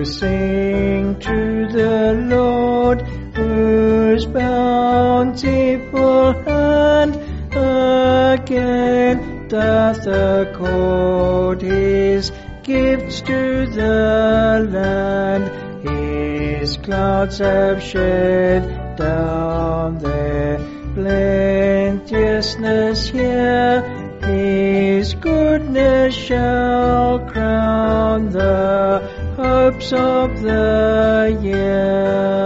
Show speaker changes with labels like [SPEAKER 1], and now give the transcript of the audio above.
[SPEAKER 1] sing to the Lord, whose bountiful hand again doth accord his gifts to the land. His clouds have shed down their plenteousness here. His goodness shall crown the hopes of the year.